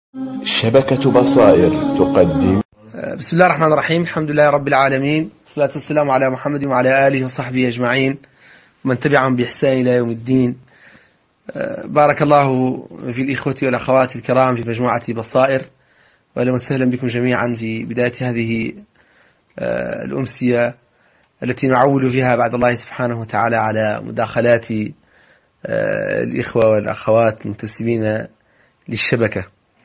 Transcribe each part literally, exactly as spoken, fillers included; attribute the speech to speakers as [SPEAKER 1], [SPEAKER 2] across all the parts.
[SPEAKER 1] شبكة بصائر تقدم.
[SPEAKER 2] بسم الله الرحمن الرحيم. الحمد لله رب العالمين، والصلاة والسلام على محمد وعلى آله وصحبه أجمعين ومن تبعهم بإحسان إلى يوم الدين. بارك الله في الإخوة والأخوات الكرام في مجموعة بصائر، وأهلا وسهلا بكم جميعا في بداية هذه الأمسية التي نعول فيها بعد الله سبحانه وتعالى على مداخلات الإخوة والأخوات المنتسبين للشبكة.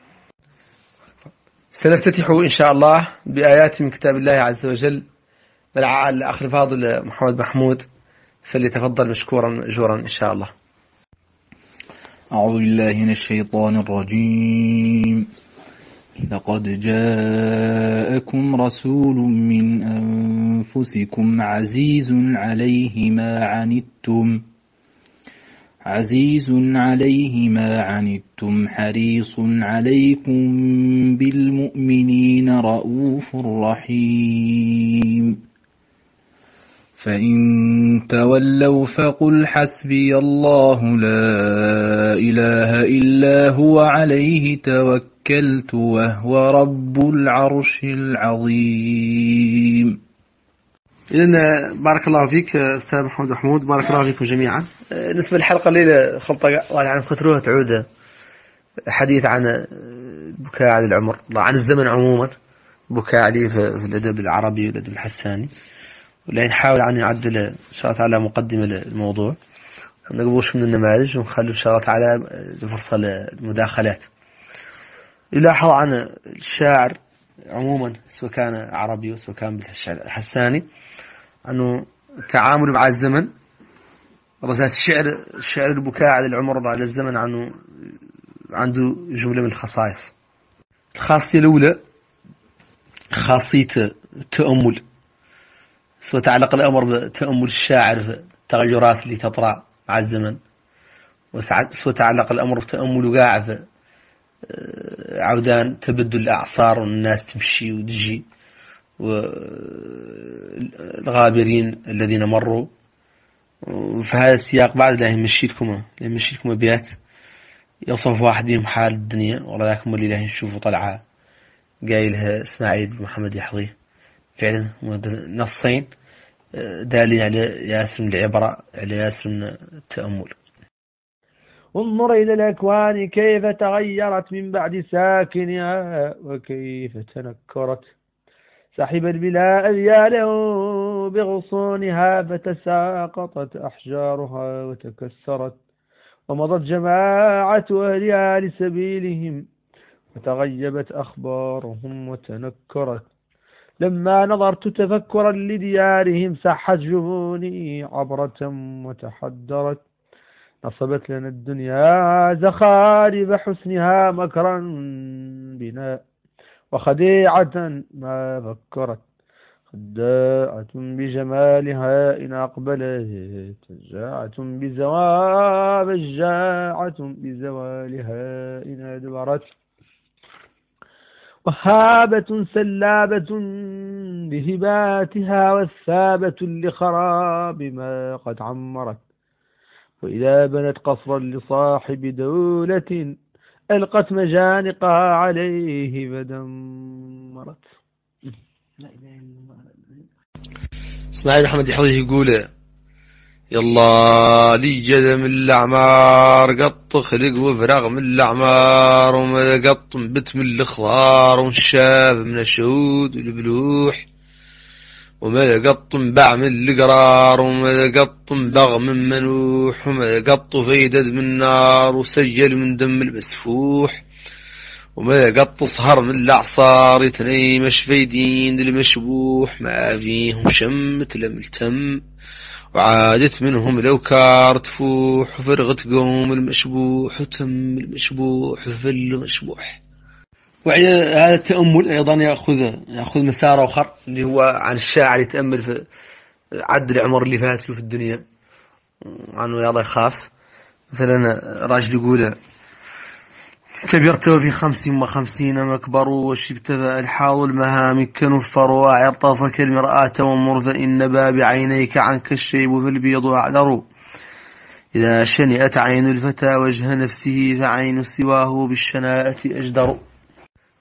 [SPEAKER 2] سنفتتح إن شاء الله بآيات من كتاب الله عز وجل. مع الأخ الفاضل محمد محمود فليتفضل مشكورا مأجورا إن شاء الله.
[SPEAKER 3] أعوذ بالله من الشيطان الرجيم. لقد جاءكم رسول من أنفسكم عزيز عليه ما عنتم عزيز عليه ما عنتم حريص عليكم بالمؤمنين رؤوف رحيم. فإن تولوا فقل حسبي الله لا إله إلا هو عليه توكلت وهو رب العرش العظيم.
[SPEAKER 2] إذن بارك الله فيك أستاذ محمد محمود، بارك الله فيكم جميعا. نسبة الحلقة الليلة خلطة عن كثروها تعود حديث عن بكاء على العمر، عن الزمن عموما، بكاء عليه في الأدب العربي والأدب الحساني، ولا نحاول عن نعدل إن شاء الله تعالى مقدمة للموضوع، ما نقبوش من النماذج ونخلي إن شاء الله تعالى فرصة للمداخلات. يلاحظ عن الشاعر عموما سواء كان عربي وسواء كان بالحساني أنه التعامل مع الزمن، رزات الشعر الشعر البكاء على العمر على الزمن عنه عنده جملة من الخصائص. الخاصية الأولى خاصية التأمل، سواء تعلق الأمر بتأمل الشاعر في التغيرات اللي تطرأ مع الزمن، وسواء تعلق الأمر بتأمل قاع في عودان تبدل الأعصار والناس تمشي وتجي والغابرين الذين مروا. وفي هذا السياق بعد لا يمشي لكم يمشي لكم أبيات يوصف واحد بهم حال الدنيا، والله ذاكم اللي لا نشوفوا طلعة قايلها إسماعيل بن محمد يحظيه، فعلا نصين دالين على ياسر من العبرة، على ياسر من التأمل.
[SPEAKER 4] انظر إلى الأكوان كيف تغيرت من بعد ساكنها وكيف تنكرت، سحبت بلا أذياله بغصونها فتساقطت أحجارها وتكسرت، ومضت جماعة أهلها لسبيلهم وتغيبت أخبارهم وتنكرت. لما نظرت تفكرا لديارهم سحت جفوني عبرة وتحدرت، نصبت لنا الدنيا زخارف حسنها مكرا بنا وخديعة ما فكرت، خداعة بجمالها إن أقبلت فجاعة بزوال فجاعة بزوالها إن أدبرت، وهابة سلابة بهباتها والثابة لخراب ما قد عمرت، وإذا بنت قصرا لصاحب دولة ألقت مجانقها عليه فدمرت.
[SPEAKER 2] إسماعيل محمد يحظيه يقول يلا لي جذم الأعمار قط خلق وفرغ من الأعمار، وما قط بت من الأخضار ونشاف من الشهود والبلوح، وما قط باع من القرار، وما قط بغ من منوح، وما قط فيدد من نار وسجل من دم المسفوح، وما قط صهر من الأعصار يتنيمش فيدين المشبوح، ما فيهم شمت لملتم وعادت منهم الأوكار تفوح، وفرغت قوم المشبوح وتم المشبوح وفل مشبوح. وهذا التأمل أيضا يأخذ يأخذ مسار آخر اللي هو عن الشاعر يتأمل في عد العمر اللي فات له في الدنيا، عنه يلا يخاف. مثلا راجل يقول كبرت في خمس وخمسين مكبر وشبت الحاض المهام كنفر وأعطافك المرآة وانظر فإن باب عينيك عنك الشيب فالبيض أعذر، إذا شنئت عين الفتى وجه نفسه فعين سواه بالشناءة أجدر.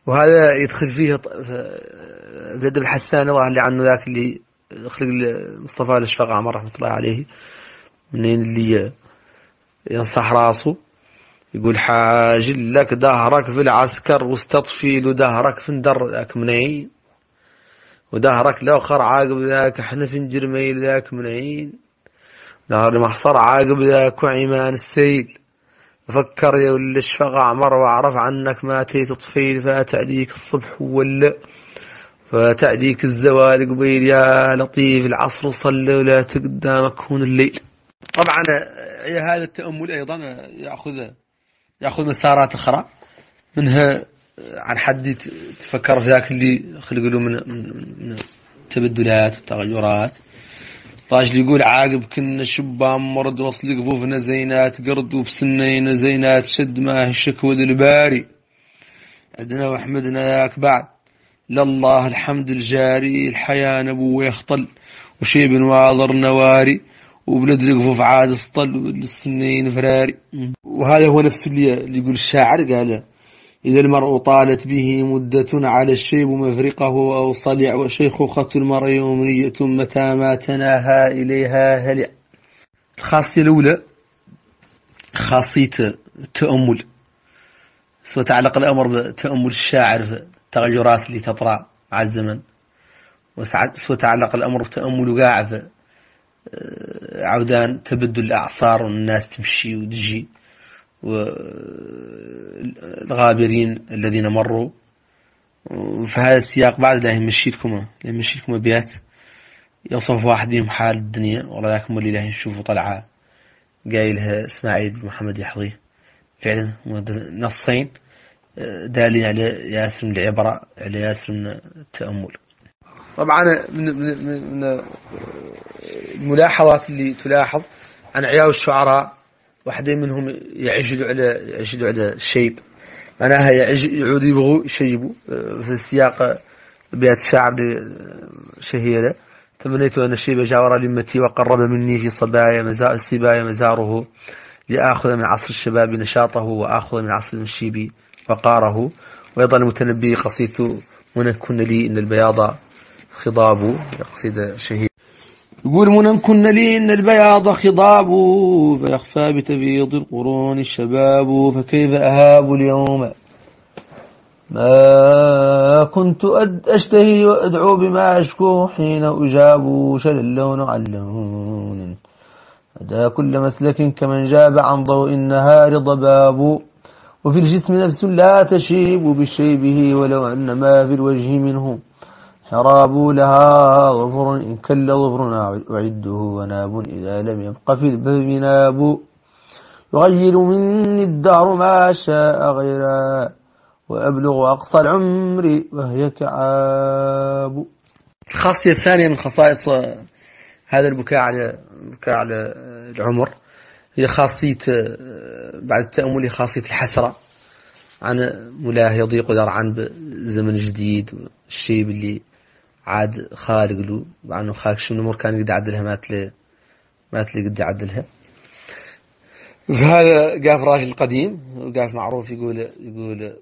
[SPEAKER 2] وهذا يدخل فيه بيد الحسان الله اللي عنه ذاك اللي خلق مصطفى الأشفق عمر رحمة الله عليه، منين اللي ينصح راسه يقول حاجل لك دهرك في العسكر واستطفي له دهرك في ندر ذاك منين، ودهرك لو خر عاقب ذاك حنف جرميل ذاك منين، دهر محصر عاقب ذاك وعمان السيل، فكر يا ولي الشفق عمر واعرف عنك ما تيت طفيل، فاتعديك الصبح ولا فتعديك الزوال قبيل يا لطيف العصر صلى ولا تقدامك هون الليل. طبعا هذا التأمل أيضا يأخذ يأخذ مسارات أخرى، منها عن حد تفكر في ذاك اللي خلق له من من التبدلات والتغيرات. راجل يقول عاقب كنا شبان مرد وصل قفوفنا زينات قرد وبسنين زينات شد ما هي شكوى الباري، عندنا وحمدنا ياك بعد لله الحمد الجاري، الحياة نبو يخطل وشيب واضر نواري وبلد القفوف عاد اسطل والسنين فراري. وهذا هو نفس اللي, اللي يقول الشاعر، قال إذا المرء طالت به مدة على الشيب مفرقه أو صلع وشيخوخة المرء يومنية متى ما تناهى إليها هلع. الخاصية الأولى خاصية التأمل، سوى تعلق الأمر بتأمل الشاعر في التغيرات اللي تطرأ مع الزمن، وسوى تعلق الأمر بتأمل قاع في عودان تبدل الأعصار والناس تمشي وتجي والغابرين الذين مروا. في هذا السياق بعد لا يمشيلكم يمشيلكم أبيات يوصف واحدهم حال الدنيا، والله ذاكم اللي لا نشوفوا طلعة قايلها إسماعيل محمد يحظيه، فعلا نصين دالين على ياسر من العبرة على ياسر من التأمل. طبعا من من الملاحظات اللي تلاحظ عن عيال الشعراء، واحدين منهم يعجلوا على يعجلوا على الشيب، معناها يعود يبغوا يشيبوا في السياق بيت الشعر شهيرة. تمنيت أن الشيب جاور لمتي وقرب مني في صبايا مزار السبايا مزاره، لآخذ من عصر الشباب نشاطه وآخذ من عصر الشيب وقاره. وأيضا المتنبي قصيدة منى كن لي إن البياض خضاب، قصيدة شهيرة يقول منى كن لي إن البياض خضاب فيخفى بتبيض القرون الشباب، فكيف أهاب اليوم ما كنت أشتهي وأدعو بما أشكو، حين أجاب شل اللون عن لون أدى كل مسلك كمن جاب عن ضوء النهار ضباب، وفي الجسم نفس لا تشيب بشيبه ولو أن ما في الوجه منه حراب، لها ظفر إن كل ظفر أعده وناب إذا لم يبق في الباب ناب، يغير مني الدهر ما شاء غيرا وأبلغ أقصى العمر وهي كعاب. الخاصية الثانية من خصائص هذا البكاء على البكاء على العمر هي خاصية بعد التأمل خاصية الحسرة عن ملاه يضيق ذرعا بزمن جديد، الشيء اللي عاد خالق له عنه خالق شو من الأمور كان يقدر يعدلها ما تلي ما تلي قد يعدلها. فهذا قاف راجل القديم وقاف معروف يقول يقول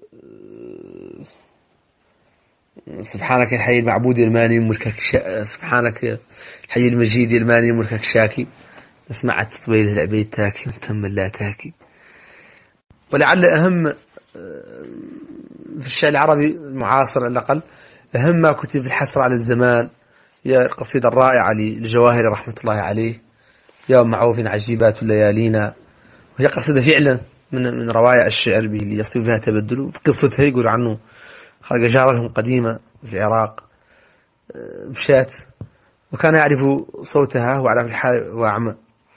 [SPEAKER 2] سبحانك الحي المعبود الماني ملكك شا... سبحانك الحي المجيد الماني ملكك شاكي، سمعت تطبيل العبيد تاكي وتم لا تاكي. ولعل أهم في الشعر العربي المعاصر على الأقل أهم ما كتب في الحسرة على الزمان هي القصيدة الرائعة للجواهري رحمة الله عليه، يوم معروف عجيبات ليالينا، وهي قصيدة فعلا من من روائع الشعر به اللي يصير فيها تبدل. في قصتها يقول عنه خرج جارهم قديمة في العراق مشات وكان يعرف صوتها وعلى في الحال وأعمى،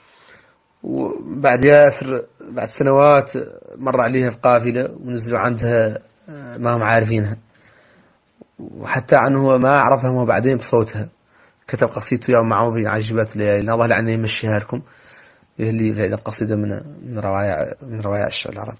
[SPEAKER 2] وبعد ياسر بعد سنوات مر عليها في قافلة ونزلوا عندها ما هم عارفينها، وحتى عنه ما عرفها وبعدين بصوتها كتب قصيدته يوم معروف عجيبات الليالي. الله لعنه يمشيها لكم، اللي هذه قصيدة من من روايع من روايع الشعر العربي.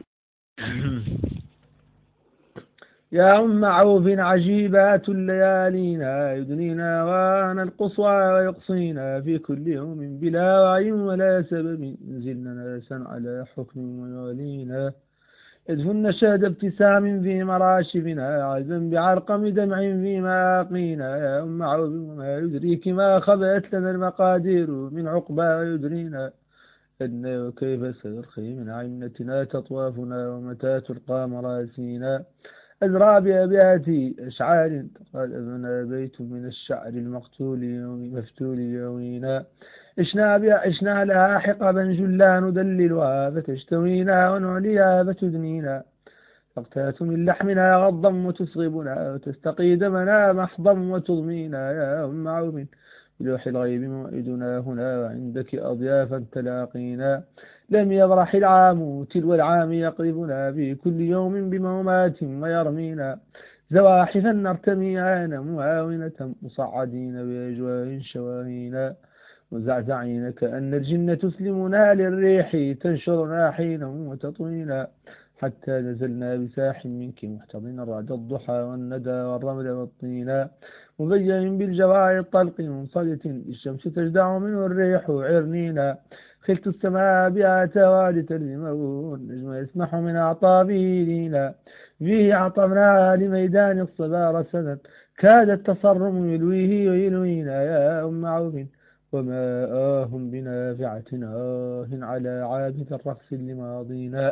[SPEAKER 4] يا أم عوف عجيبات الليالينا يدنينا وانا القصوى ويقصينا في كل يوم بلا وعي ولا سبب زلنا ناسا على حكم ويولينا، ادفن شهد ابتسام في مراشفنا عزا بعرقم دمع في ماقينا يا أم عوف وما يدريك ما خبأت لنا المقادير من عقبى ويدرينا أن وكيف سنرخي من عينتنا تطوافنا ومتى تلقى مراسينا أزرع بأبياتي أشعار قال أبنا بيت من الشعر المقتول يومي مفتول يومينا عشنا عشنا لها حقبا جلا ندللها فتشتوينا ونعليها فتدنينا تقتات من لحمنا غضا وتصغبنا وتستقي دمنا محضا وتضمينا يا أم عوف بلوح الغيب موعدنا هنا وعندك أضيافا تلاقينا لم يبرح العام تلو العام يقربنا في كل يوم بمومات ويرمينا زواحفا نرتمي عانا معاونة مصعدين بأجواء شواهينا مزعزعين كأن الجنة تسلمنا للريح تنشرنا حينا وتطوينا حتى نزلنا بساح منك محتضن رعد الضحى والندى والرمل والطينا مبين بالجواء الطلق منصدة الشمس تجدع منه الريح عرنينا خلت السماء بها توالت المون النجم يسمح من أعطابه لينا فيه عطمنا لميدان الصبا رسدا كاد التصرم يلويه ويلوينا يا أم عوف وما آه بنافعة آه على عابث الرقص لماضينا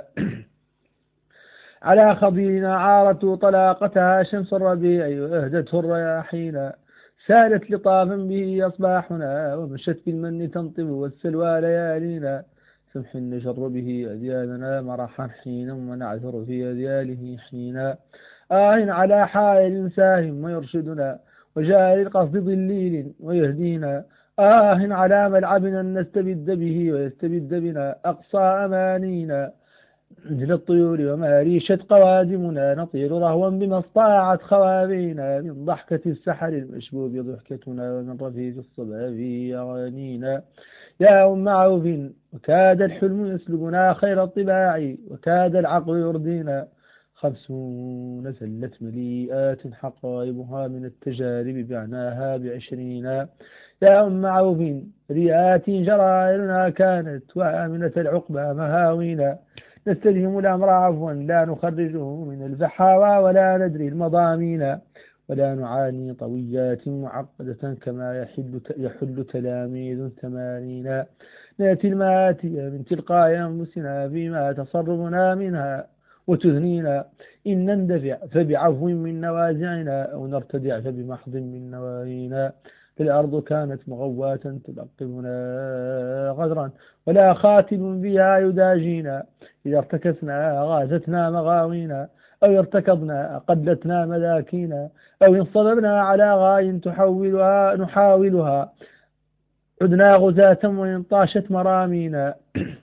[SPEAKER 4] على خضينا عارت طلاقتها شمس الربيع وأهدته الرياحينا سالت لطافا به أصباحنا ومشت بالمن تنطب والسلوى ليالينا سمح نشر به أذيالنا مرحا حينا ونعثر في أذياله حينا آه على حائل ساهم ويرشدنا وجاء للقصد ضليل ويهدينا آه على ملعبنا نستبد به ويستبد بنا أقصى أمانينا مثل الطيور وما ريشت قوادمنا نطير رهوا بما استطاعت خوابينا من ضحكة السحر المشبوب ضحكتنا ومن رفيق الصبا في أغانينا يا أم عوف وكاد الحلم يسلبنا خير الطباع وكاد العقل يردينا خمسون سلت مليئات حقائبها من التجارب بعناها بعشرين يا أم عوف ريات جرائرنا كانت وآمنة العقبى مهاوينا نستلهم الأمر عفوا لا نخرجه من الفحاوى ولا ندري المضامين ولا نعاني طويات معقدة كما يحل يحل تلاميذ ثمانين نأتي المآتي من تلقاء أنفسنا فيما تصرفنا منها وتذنينا إن نندفع فبعفو من نوازعنا أو نرتدع فبمحض من نواهينا الأرض كانت مغواة تلقبنا غدرا ولا خاتم بها يداجينا إذا ارتكسنا غازتنا مغاوينا أو ارتكضنا قدتنا مذاكينا أو انصببنا على غاية تحولها نحاولها عدنا غزاة وإن طاشت مرامينا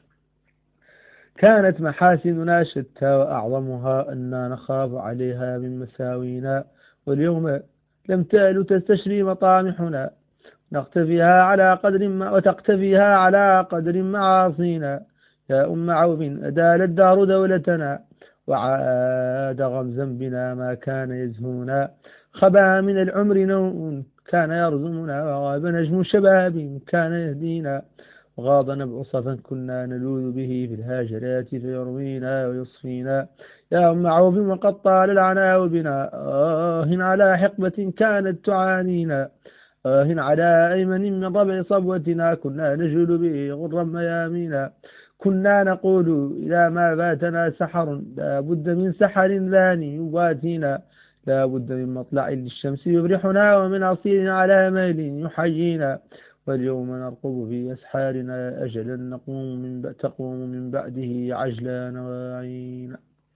[SPEAKER 4] كانت محاسننا شتى وأعظمها أننا نخاف عليها من مساوينا واليوم لم تأل تستشري مطامحنا نقتفيها على قدر ما وتقتفيها على قدر معاصينا يا أم عوف أدال الدار دولتنا وعاد غمزا بنا ما كان يزهونا خبا من العمر نوء كان يرزمنا وغاب نجم شباب كان يهدينا وغاض نبع صفا كنا نلوذ به في الهاجرات فيروينا ويصفينا يا أم عوف وقد طال العناء بنا آه على حقبة كانت تعانينا آه على أيمن من ربع صبوتنا كنا نجل به غرا ميامينا كنا نقول إذا ما باتنا سحر لا بد من سحر ثاني يباتينا لا بد من مطلع للشمس يبرحنا ومن عصير على ميل يحيينا واليوم نرقب في أسحارنا أجلا نقوم من تقوم من بعده عجلا نواعينا.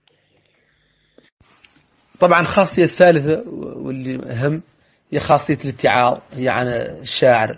[SPEAKER 2] طبعا خاصية الثالثة واللي أهم هي خاصية الاتعاظ، هي عن الشاعر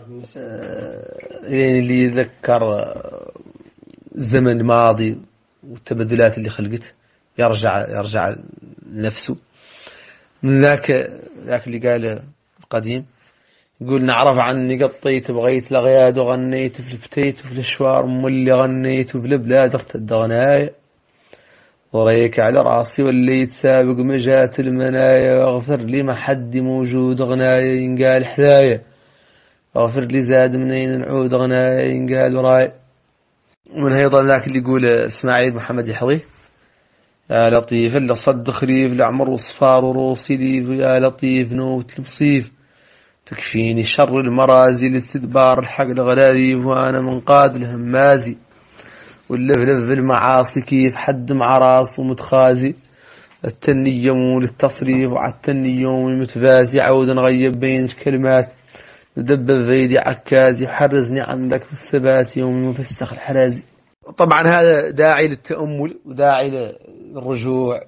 [SPEAKER 2] يعني اللي يذكر الزمن الماضي والتبدلات اللي خلقته يرجع يرجع لنفسه. من ذاك ذاك اللي قاله القديم يقول نعرف عني قطيت بغيت لغياد وغنيت في الفتيت وفي الشوار ام اللي غنيت وفي البلاد ارتد غنايا وريك على راسي واللي يتسابق مجات المنايا واغفر لي ما حد موجود غنايا ينقال حذايا واغفر لي زاد منين نعود غنايا ينقال وراي. ومن أيضا ذاك اللي يقول اسماعيل محمد يحضي يا لطيف لصد خريف لعمر وصفار وروسي ليف يا لطيف نوت المصيف تكفيني شر المرازي الاستدبار الحق الغلاليف وأنا منقاد الهمازي واللفلف المعاصي كيف حد مع راس ومتخازي التني يوم للتصريف وعالتني يوم متفازي عود نغيب بين الكلمات ندبب بيدي عكازي حرزني عندك في الثبات يوم مفسخ الحرازي. طبعا هذا داعي للتأمل وداعي للرجوع.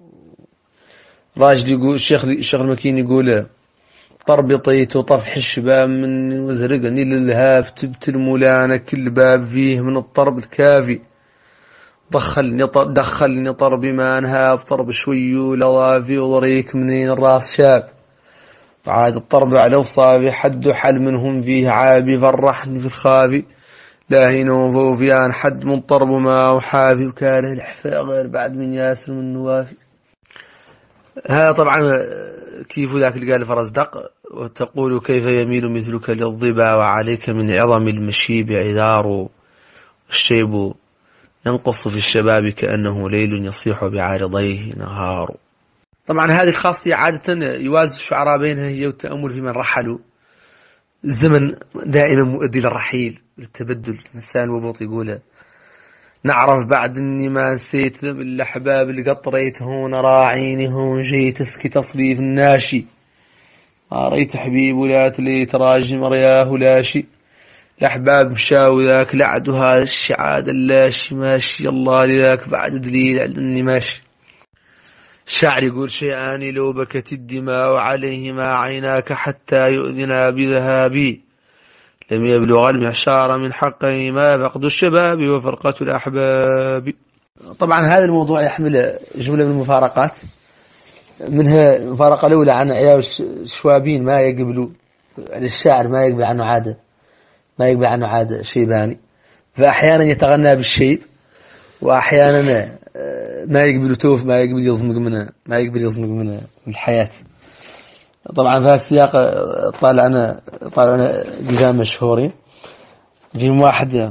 [SPEAKER 2] راجل يقول الشيخ الشيخ المكين يقول طربطيت وطفح الشباب مني وزرقني للهاب تبت المولانة كل باب فيه من الطرب الكافي دخلني طرب دخلني طرب ما انهاب طرب شوي ولوافي وضريك منين الراس شاب عاد الطرب على وصابي حد حل منهم فيه عابي فرحني في الخافي لا هينو فوفيان حد من طرب ما وحافي وكاله الحفاء غير بعد من ياسر من نوافي. هذا طبعا كيف ذاك اللي قال فرزدق وتقول كيف يميل مثلك للضبا وعليك من عظم المشيب عذار الشيب ينقص في الشباب كأنه ليل يصيح بعارضيه نهار. طبعا هذه الخاصية عادة يوازي الشعراء بينها هي والتأمل في من رحلوا. الزمن دائما مؤدي للرحيل للتبدل. الإنسان وبوط يقول نعرف بعد اني ما نسيت بالاحباب اللي قطريت هون راعيني هون جيت اسكي تصريف الناشي رأيت حبيب ولا تليت راجم رياه لاشي الاحباب مشاو ذاك لعد هذا الشعاد اللاشي ماشي الله لذاك بعد دليل عند اني ماشي. الشاعر يقول شيئان لو بكت الدماء عليهما عيناك حتى يؤذنا بذهابي لم يبلغ المعشار من حقهما فقد الشباب وفرقة الأحباب. طبعا هذا الموضوع يحمل جملة من المفارقات منها المفارقة الأولى عن عيال الشوابين ما يقبلوا الشاعر ما يقبل عنه عادة ما يقبل عنه عادة شيباني فأحيانا يتغنى بالشيب وأحيانا ما يقبل توف ما يقبل يزمق منه ما يقبل يزمق منه من الحياة. طبعا في هذا السياق طالعنا طالعنا جزام مشهورين في واحد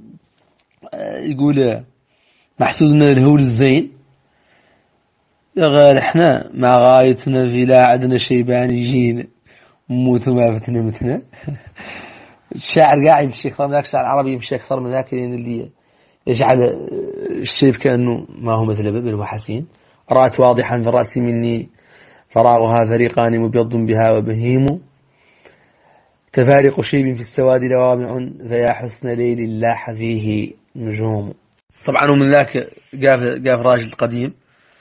[SPEAKER 2] يقول محسود من الهول الزين يا غير احنا مع غايتنا في لا عدنا شيبان يجينا موت ما فتنا متنا. الشاعر قاعد يمشي أكثر من ذاك الشاعر العربي يمشي أكثر من ذاك اللي يجعل الشيب كأنه ما هو مثل بل هو حسين. رأت واضحا في رأسي مني فراغها فريقان مبيض بها وبهيم تفارق شيب في السواد لوامع فيا حسن ليل لاح فيه نجوم. طبعا ومن ذاك قاف قاف راجل قديم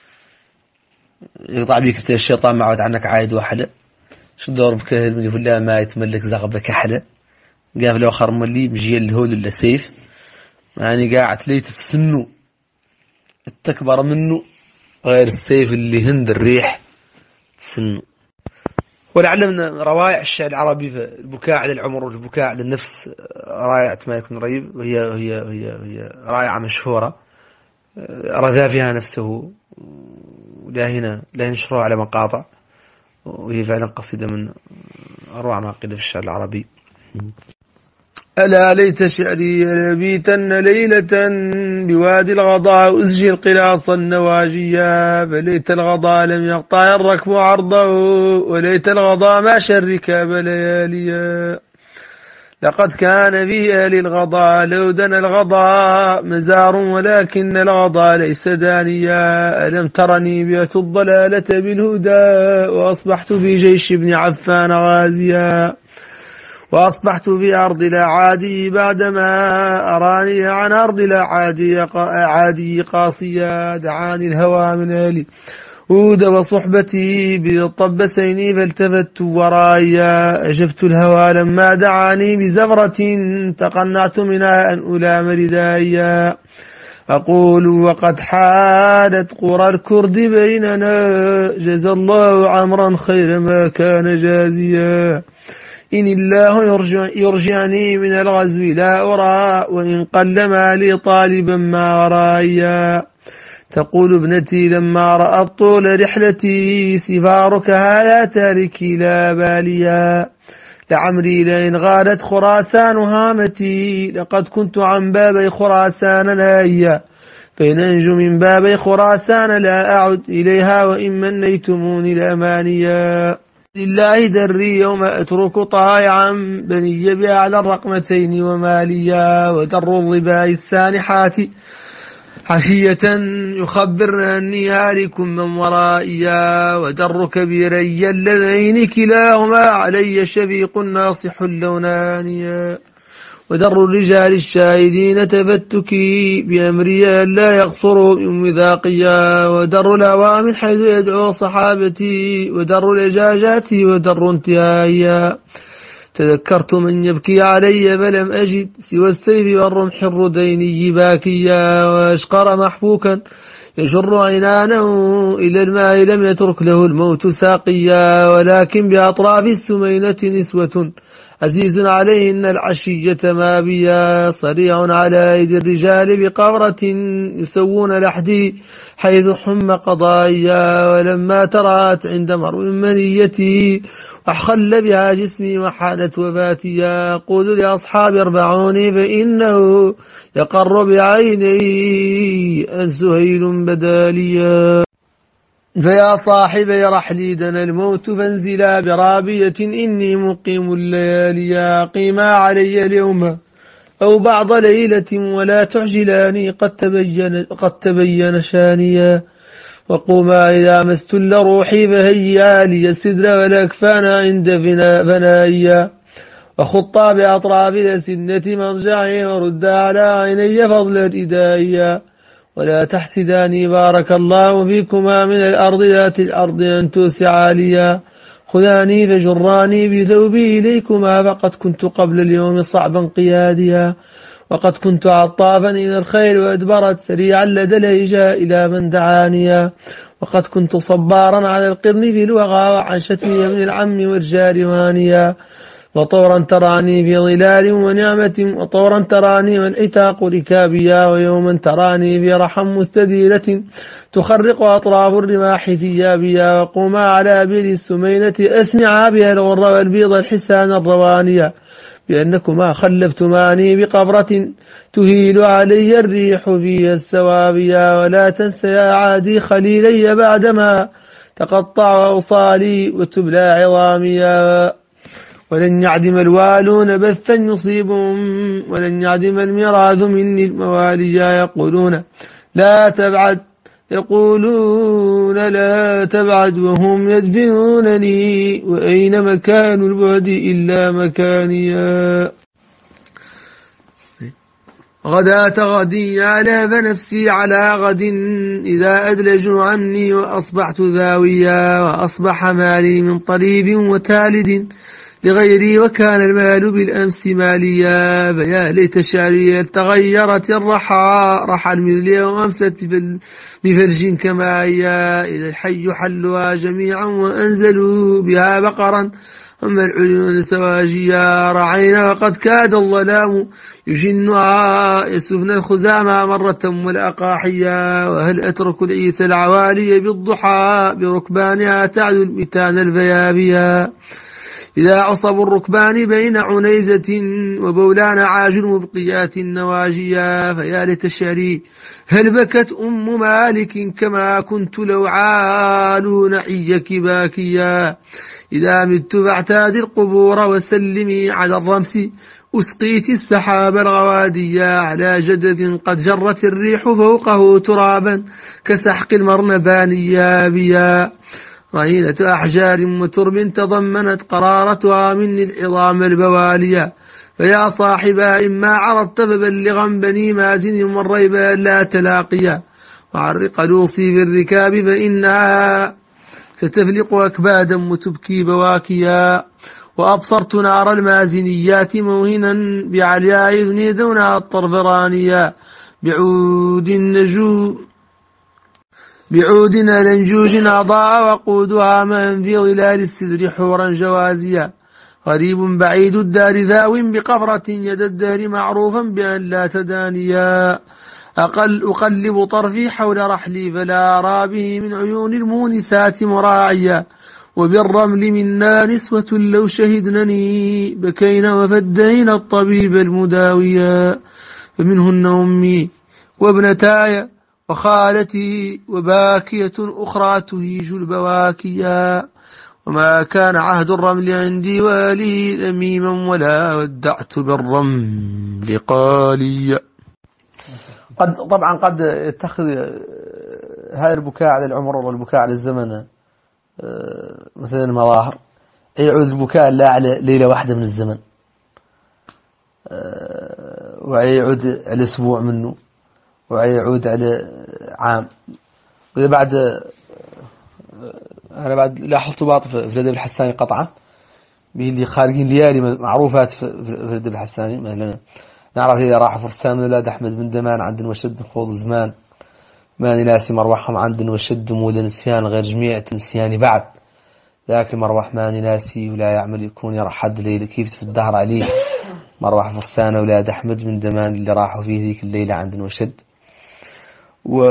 [SPEAKER 2] يقطع بك الشيطان ما عود عنك عايد وحده شو دور بكهل من فلان ما يتملك زغبك حدا قاف له اخر ملي مجي الهول الا سيف يعني قاعد ليت في سنه التكبر منه غير السيف اللي هند الريح سنه. ولعل من روائع الشعر العربي في البكاء على العمر والبكاء على النفس رائعة ما يكون ريب وهي هي هي هي رائعة مشهورة رذا فيها نفسه ولا هنا لا ينشرها على مقاطع وهي فعلا قصيدة من أروع ما قيل في الشعر العربي. ألا ليت شعري لبيتن ليلة بوادي الغضاء أزجي القلاص النواجيا فليت الغضاء لم يقطع الركب عرضه وليت الغضاء ما شرك بلياليا لقد كان في آل الغضاء لو دنا الغضاء مزار ولكن الغضاء ليس دانيا ألم ترني بيت الضلالة بالهدى وأصبحت في جيش ابن عفان غازيا وأصبحت في أرض لا عادي بعدما أراني عن أرض لا عادي عادي قاصيا دعاني الهوى من أهلي هود وصحبتي بالطبسين فالتفت ورايا أجبت الهوى لما دعاني بزفرة تقنعت منها أن ألام ردايا أقول وقد حادت قرى الكرد بيننا جزى الله عمرا خير ما كان جازيا إن الله يرجع يرجعني من الغزو لا أرى وإن قل مالي طالبا ما ورايا تقول ابنتي لما رأت طول رحلتي سفارك يا تاركي لا باليا لعمري لئن غادت خراسان هامتي لقد كنت عن بابي خراسان نايا
[SPEAKER 4] فإن أنجو من بابي خراسان لا أعد إليها وإن منيتموني الأمانيا. لله دري يوم أترك طائعا بني بأعلى الرقمتين وماليا، ودر الظباء السانحات عشية يخبرن أني هالك من ورائيا، ودر كبيري اللذين كلاهما علي شفيق ناصح اللونانيا، ودر الرجال الشاهدين تفتكي بأمري لا يقصروا من وثاقيا، ودر الأوامر حيث يدعو صحابتي، ودر الإجاجات ودر انتهائيا. تذكرت من يبكي علي فلم أجد سوى السيف والرمح الرديني باكيا، وأشقر محفوكا يجر عنانه إلى الماء لم يترك له الموت ساقيا، ولكن بأطراف السمينة نسوة عزيز عليهن العشية ما بيا، صريع على أيدي الرجال بقبرة يسوون لحدي حيث حم قضايا، ولما ترات عند مرء منيتي وأحخل بها جسمي وحانت وفاتيا، قول لأصحاب اربعوني فإنه يقر بعيني أن سهيل بداليا. فيا صاحبي رحلي دنا الموت فانزلا برابية إني مقيم الليالي، قيما علي اليوم أو بعض ليلة ولا تعجلاني قد تبين, قد تبين شانيا، وقوما إذا مستل روحي فهيا لي السدر والأكفان عند فنائيا، وخطا بأطراف الأسنة مضجعي ورد على عيني فضل الإدائيا، ولا تحسداني بارك الله فيكما من الأرض ذات الأرض أن توسع ليا، خذاني فجراني بثوبي إليكما فقد كنت قبل اليوم صعبا قياديا، وقد كنت عطافا إلى الخير وأدبرت سريعا لدى الهجاء إلى من دعانيا، وقد كنت صبارا على القرن في الوغى وعن شتمي من العم والجار وانيا، وطورا تراني في ظلال ونعمة، وطورا تراني والعتاق ركابيا، ويوما تراني في رحم مستديرة تخرق أطراف الرماح ثيابيا، وقوما على بير السمينة أسمعا بها الغر والبيض الحسان الروانيا، بأنكما خلفتماني بقبرة تهيل علي الريح فيها السوابيا، ولا تنسى يا عادي خليلي بعدما تقطع أوصالي وتبلى عظاميا، ولن يعدم الوالون بثا يصيبهم، ولن يعدم الميراث مني المواليا، يقولون لا تبعد يقولون لا تبعد وهم يدفنونني، وأين مكان البعد إلا مكانيا. غداة غدي يا فنفسي على غد إذا أدلجوا عني، وأصبحت ذاويا وأصبح مالي من طريب وتالد لغيري، وكان المال بالأمس ماليا، فيا ليت شعري تغيرت الرحى رحى المثل وأمست بفرج كما هي، إذا الحي حلوا جميعا وأنزلوا بها بقرا أما العيون سواجيا، رعينا وقد كاد الظلام يجنها يسفن الخزامى مرة والأقاحيا، وهل أترك العيسى العوالي بالضحى بركبانها تعدو المتان الفيابيا، إذا عصب الركبان بين عنيزة وبولان عاج مبقيات النواجيا، فيا ليت شعري هل بكت أم مالك كما كنت لو عالوا نعيك باكيا، إذا مت فاعتادي القبور وسلمي على الرمس أسقيت السحاب الغواديا، على جدد قد جرت الريح فوقه ترابا كسحق المرنبانيا بيا، رهينة أحجار وترب تضمنت قرارتها مني العظام البوالية، فيا صاحبا إما عرضت فبلغا بني مازن والريبا لا تلاقيا، وعرق لوصي بالركاب فإنها ستفلق أكبادا وتبكي بواكيا، وأبصرت نار المازنيات موهنا بعلياء إذن دونها الطرفرانيا، بعود النجوم بعودنا لنجوج أضاء وقودها من في ظلال السدر حورا جوازيا، غريب بعيد الدار ذاو بقفرة يد الدار معروفا بأن لا تدانيا، أقل أقلب طرفي حول رحلي فلا أرى به من عيون المونسات مراعيا، وبالرمل منا نسوة لو شهدنني بكينا وفدينا الطبيب المداويا، فمنهن أمي وابنتاي
[SPEAKER 2] وخالتي وباكية أخرى تهيج البواكيا وما كان عهد الرمل عندي والي ذميما ولا ودعت بالرمل قاليا. قد طبعا قد يتخذ هذا البكاء على العمر والبكاء على الزمن مثلا مظاهر، يعود البكاء لا على ليلة واحدة من الزمن، ويعود على أسبوع منه، ويعود على عام. وإذا بعد أنا بعد لاحظت بعض في الأدب الحساني قطعا به اللي خارجين ليالي معروفات في الأدب الحساني. مثلا نعرف إذا راح فرسان من أولاد أحمد بن دمان عندن وشد خوض زمان ماني ناسي مروحهم عندن وشد مود نسيان غير جميع نسياني بعد ذاك المروح ماني ناسي ولا يعمل يكون يرى حد ليلة كيف في الدهر عليه مروح فرسان أولاد أحمد بن دمان اللي راحوا فيه ذيك الليلة عندن وشد. و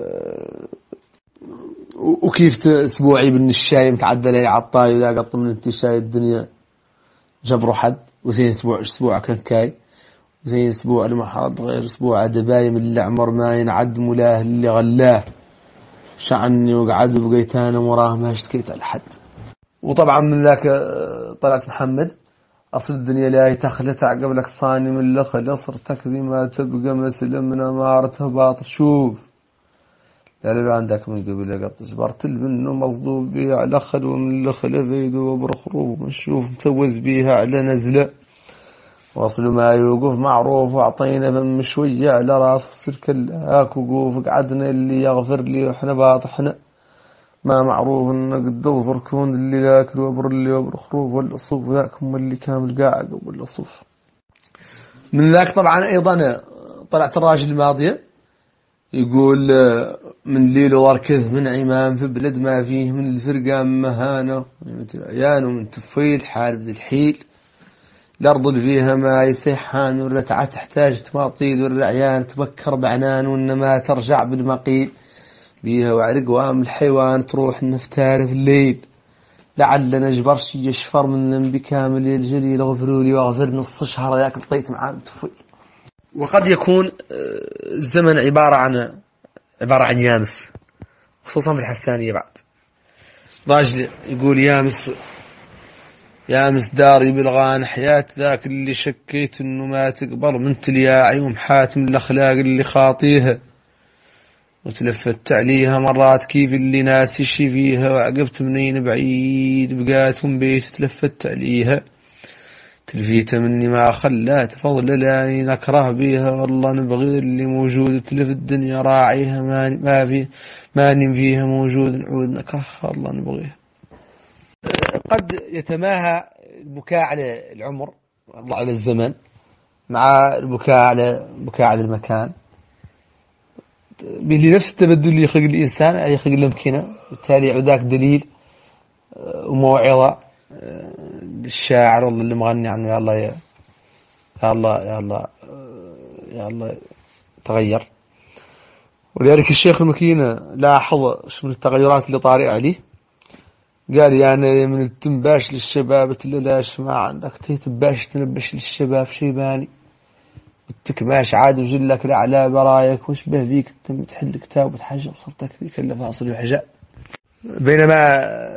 [SPEAKER 2] وكيف أسبوعي بن الشاي متعدل لي عطاي وذا قط من انتشاي الدنيا جبروا حد وزين أسبوع أسبوع كان كاي زين أسبوع المحاض غير أسبوع دبايم اللي عمر ما ينعد ملاه اللي غلاه شعني وقعد وبقيت أنا مراه ما اشتكيت على حد. وطبعا من ذاك طلعت محمد أصل الدنيا لا تخلت قبلك صاني من لخل صرتك ذي ما تبقى مسلم من أمارتها باطل. شوف لا لا عندك من قبل قط جبرت منه مصدوب بيها على خل ومن لخل فيدو وبرخروف ونشوف متوز بيها على نزلة واصل ما يوقف معروف وعطينا فم شوية على راس السرك هاك وقوف قعدنا اللي يغفر لي وحنا باطحنا ما معروف انك تدور كون اللي لاكل وبر اللي وبر خروف ولا صوف ذاكم اللي كامل قاعد ولا صوف. من ذاك طبعا ايضا طلعت الراجل الماضية يقول من ليل وركض من عمام في بلد ما فيه من الفرقة مهانة مثل عيان ومن تفيل حارب ذي الحيل الأرض اللي فيها ما يسيحان والرتعة تحتاج تماطيل والرعيان تبكر بعنان وإنما ترجع بالمقيل بيها وعرق وام الحيوان تروح النفتار في الليل لعلنا جبر شي يشفر من ذنبي كامل الجليل اغفروا لي واغفر نص شهر ياكل طيت معاه تفيل. وقد يكون الزمن عبارة عن عبارة عن يامس خصوصا في الحسانية. بعد راجل يقول يامس يامس داري بالغان حياة ذاك اللي شكيت انه ما تقبل من تلياعي ومحاتم الاخلاق اللي خاطيها وتلفت عليها مرات كيف اللي ناسي شي فيها وعقبت منين بعيد بقات من بيت تلفت عليها تلفيت مني ما خلات فضل لاني نكره بيها والله نبغي اللي موجود تلف الدنيا راعيها ما ما في ماني فيها موجود نعود نكرهها والله نبغيها. قد يتماهى البكاء على العمر والله على الزمن مع البكاء على البكاء على المكان بنفس التبدل اللي يخلق الإنسان يعني يخلق الأمكنة. بالتالي عداك دليل وموعظة للشاعر والله اللي مغني عنه يا الله يا الله يا الله يا الله تغير. ولذلك الشيخ المكينة لاحظ شو من التغيرات اللي طارئة عليه قال يعني من التنباش للشباب تلاش ما عندك تنباش تنبش للشباب شيباني التكماش عاد وجلك الأعلى برايك وش به فيك تم تحل كتاب وتحجب صرتك ذيك اللي فاصل وحجاء. بينما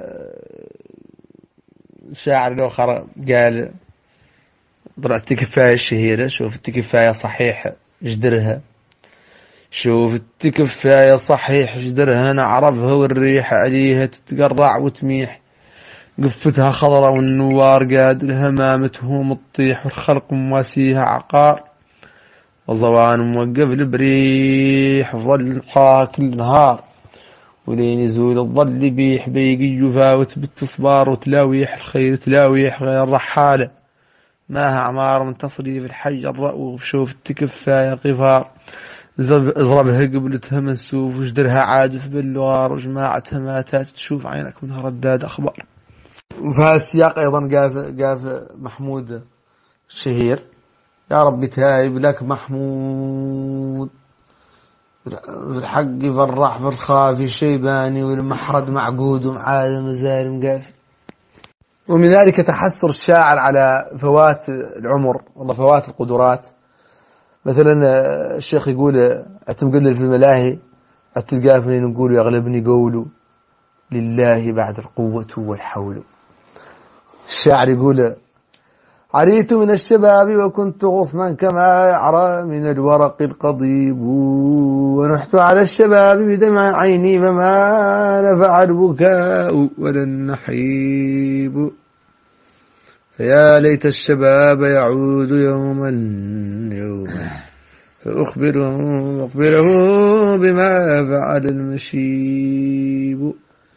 [SPEAKER 2] شاعر الآخر قال ضرعت كفاية الشهيرة شوف التكفاية صحيح جدرها شوف التكفاية صحيح جدرها نعرفها والريح عليها تتقرع وتميح قفتها خضرة والنوار قاد الهمامة تهوم الطيح والخلق مواسيها عقار وضوان موقف البريح وظل كل نهار ولين يزول الظل بيح بيقي يفاوت بالتصبار وتلاويح الخير تلاويح غير رحالة ماها عمار من تصريف الحج الرؤوف شوف التكفاية قفار اضربها قبلتها منسوف وجدرها عادف باللغار وجماعتها ماتات تشوف عينك منها رداد أخبار. وفي هذا السياق أيضا قاف قاف محمود الشهير يا ربي تايب لك محمود في الحق فرح في الخافي شيباني والمحرد معقود ومعاد مزارم قافي. ومن ذلك تحسر الشاعر على فوات العمر والله فوات القدرات. مثلا الشيخ يقول أتم قلل في الملاهي أتلقى فين نقول يغلبني قوله لله بعد القوة والحول. الشاعر يقول عريت من الشباب وكنت غصنا كما يعرى من الورق القضيب ونحت على الشباب بدمع عيني فما نفع البكاء ولا النحيب. فيا ليت الشباب يعود يوما يوما فأخبره أخبره بما فعل المشيب.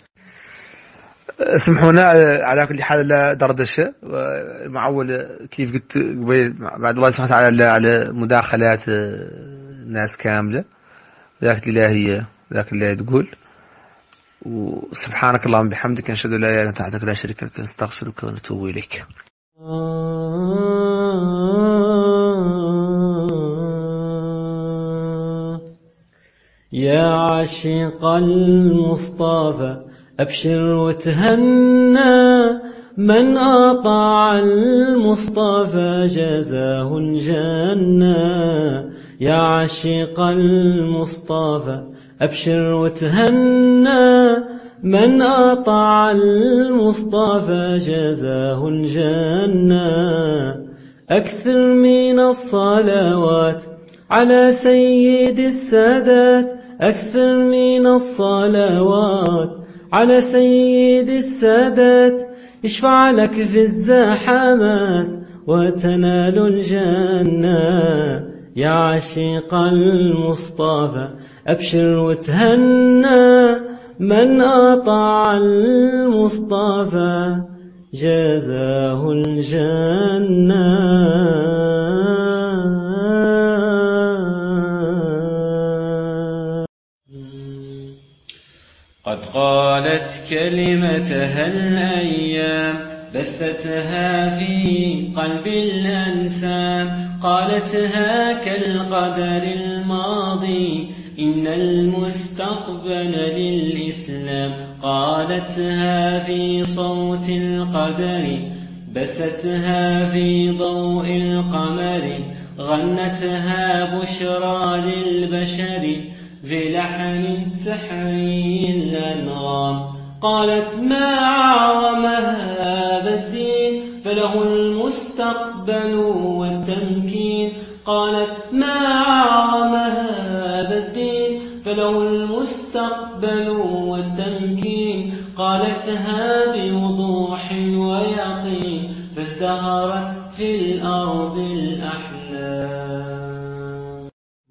[SPEAKER 2] اسمحونا على كل حال لا دردشة معول كيف قلت قبيل بعد الله سبحانه وتعالى على مداخلات الناس كاملة ذاك الإلهية ذاك اللي تقول. وسبحانك اللهم بحمدك نشهد لا إله إلا أنت وحدك لا شريك لك نستغفرك ونتوب إليك.
[SPEAKER 5] يا عاشق المصطفى أبشر وتهنى من أطاع المصطفى جزاه الجنة. يا عاشق المصطفى أبشر وتهنى من أطاع المصطفى جزاه الجنة. أكثر من الصلوات على سيد السادات أكثر من الصلوات على سيد السادات يشفع لك في الزحمات وتنال الجنة. يا عاشق المصطفى أبشر وتهنى من أطاع المصطفى جزاه الجنة. قد قالت كلمتها الأيام بثتها في قلب الأنسام قالتها كالقدر الماضي إن المستقبل للإسلام قالتها في صوت القدر بثتها في ضوء القمر غنتها بشرى للبشر في لحن سحري الأنغام قالت ما أعظم هذا الدين فله المستقبل والتمكين قالت ما أعظم هذا الدين فله المستقبل والتمكين قالتها بوضوح ويقين فازدهرت في الأرض الأحلام.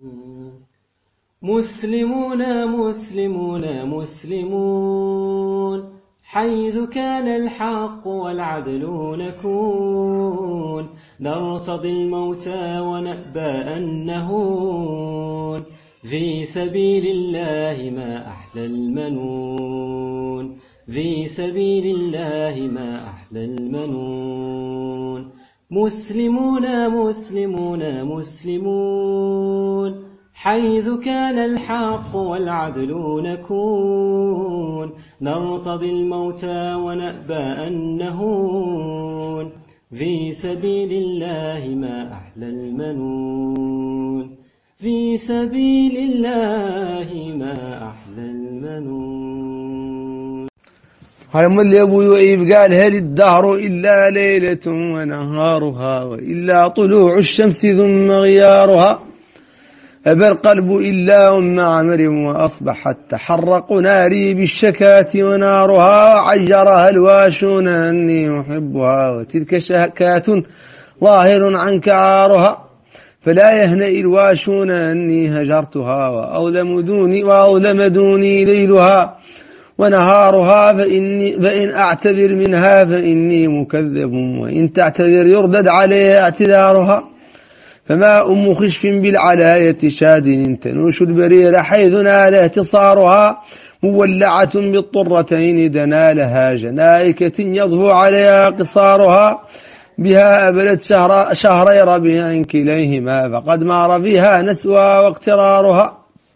[SPEAKER 5] مسلمون مسلمون مسلمون حيث كان الحق والعدل نكون نرتضي الموتى ونأبى أن نهون في سبيل الله ما أحلى المنون في سبيل الله ما أحلى المنون. مسلمون مسلمون مسلمون حيث كان الحق والعدل نكون نرتضي الموتى ونأبى أن نهون في سبيل الله ما أحلى المنون في سبيل الله ما أحلى المنون.
[SPEAKER 2] هل اللي أبو يعيب قال هل الدهر إلا ليلة ونهارها وإلا طلوع الشمس ثم غيارها أبى القلب إلا أم عمر وأصبحت تحرق ناري بالشكاة ونارها عجرها الواشون أني أحبها وتلك شكاة ظاهر عنك عارها فلا يهنأ الواشون أني هجرتها وأظلم دوني, وأظلم دوني ليلها ونهارها فإني فإن أعتذر منها فإني مكذب وإن تعتذر يردد عليها اعتذارها فما أم خشف بالعلاية شاد تنوش البرير حيث نال اهتصارها مولعة بالطرتين دنالها جنائكة يضفو عليها قصارها بها أبلت شهر شهري ربيع كليهما فقد مار فيها نسوها واقترارها.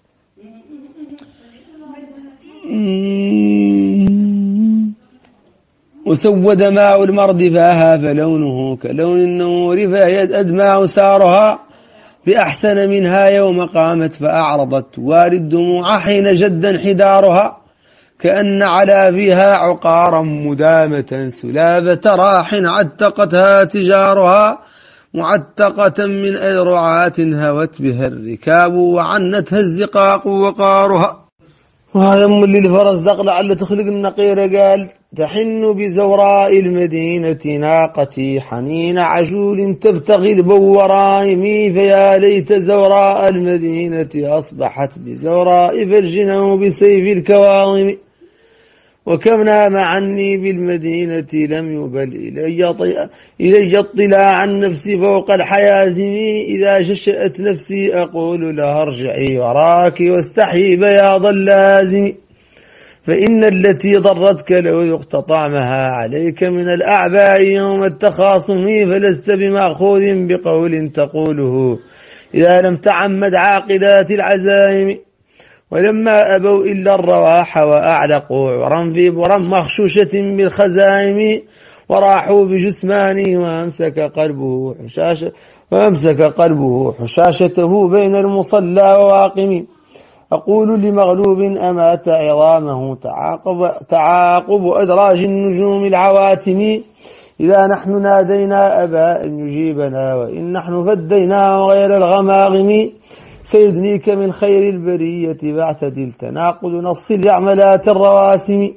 [SPEAKER 2] وسود ماء المرد فاها فلونه كلون النور فهي أدماء سارها بأحسن منها يوم قامت فأعرضت وارد الدموع حين جد انحدارها كأن على فيها عقارا مدامة سلابة راح عتقتها تجارها معتقة من أذرعات هوت بها الركاب وعنتها الزقاق وقارها. وهذا من للفرس دقل على تخلق النقير قال تحن بزوراء المدينة ناقتي حنين عجول تبتغي البورائم فيا ليت زوراء المدينة أصبحت بزوراء فرجنا بسيف الكواظم وكم نام عني بالمدينة لم يبل إلي اطلاع عن نفسي فوق الحيازم إذا ششأت نفسي أقول لها ارجعي وراك واستحي بياض اللازم فإن التي ضرتك لو ذقت طعمها عليك من الأعباء يوم التخاصم فلست بمأخوذ بقول تقوله إذا لم تعمد عاقلات العزائم ولما أبوا إلا الرواح وأعلقوا عرا في برا مخشوشة بالخزائم وراحوا بجسمانه وأمسك قلبه حشاشة وأمسك قلبه حشاشته بين المصلى وواقم أقول لمغلوب أمات عظامه تعاقب, تعاقب أدراج النجوم العواتم إذا نحن نادينا أبا أن يجيبنا وإن نحن فدينا غير الغماغم سيدنيك من خير البرية بعتدل تناقض نص اليعملات الرواسم.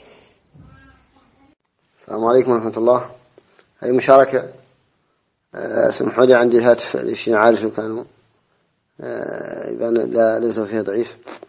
[SPEAKER 6] السلام عليكم ورحمة الله. هذه مشاركة سمحوا لي عندي الهاتف شيء عارف شو كانوا يبان لا ليس فيه ضعيف.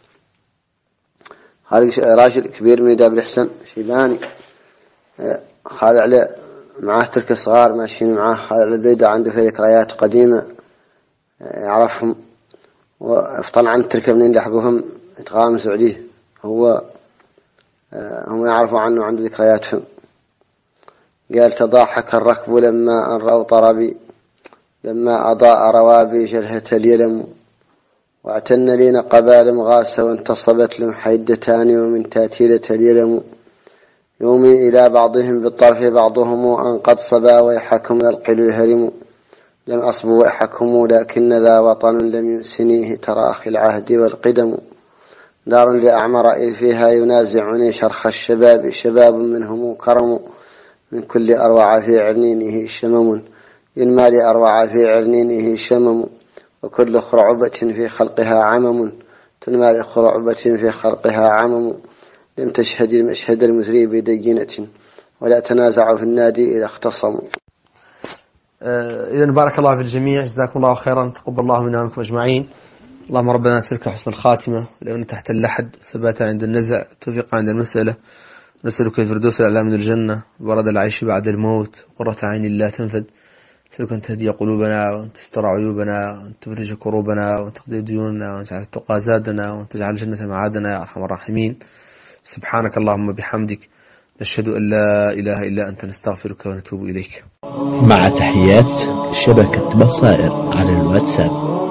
[SPEAKER 6] هذا راجل كبير من داب الحسن شيباني خالع عليه معاه ترك صغار ماشيين معاه خالع على البيدة عنده في ذكريات قديمة يعرفهم وافطن عن التركة منين لحقوهم يتغامسوا عليه هو هم يعرفوا عنه عنده ذكرياتهم. قال تضاحك الركب لما أن رأوا طربي لما أضاء روابي جلهة اليلم واعتن لينا قبال مغاسة وانتصبت لهم حيدتان ومن تاتيلة اليلم يومي إلى بعضهم بالطرف بعضهم أن قد صبا ويحكم القل الهرم لم أصبوا ويحكموا لكن ذا وطن لم يسنيه تراخي العهد والقدم دار لأعمر فيها ينازعني شرخ الشباب شباب منهم كرم من كل أروع في عرنينه شمم ينمى لأروع في عرنينه شمم وكل خرعبة في خلقها عمم تنمى لخرعبة في خلقها عمم لم تشهد المشهد المزري بدينة ولا تنازعوا في النادي إذا اختصموا.
[SPEAKER 2] إذن بارك الله في الجميع جزاكم الله خيرا تقبل الله منا ومنكم أجمعين. اللهم ربنا نسألك حسن الخاتمة لأن تحت اللحد ثبات عند النزع توفيق عند المسألة نسألك الفردوس الأعلى من الجنة ورد العيش بعد الموت قرة عين لا تنفد نسألك أن تهدي قلوبنا وأن تستر عيوبنا وأن تفرج كروبنا وأن تقضي ديوننا وأن تجعل تقى زادنا وأن تجعل الجنة معادنا يا أرحم الراحمين. سبحانك اللهم بحمدك نشهد أن لا إله إلا أنت نستغفرك ونتوب إليك.
[SPEAKER 3] مع تحيات شبكة بصائر على الواتساب.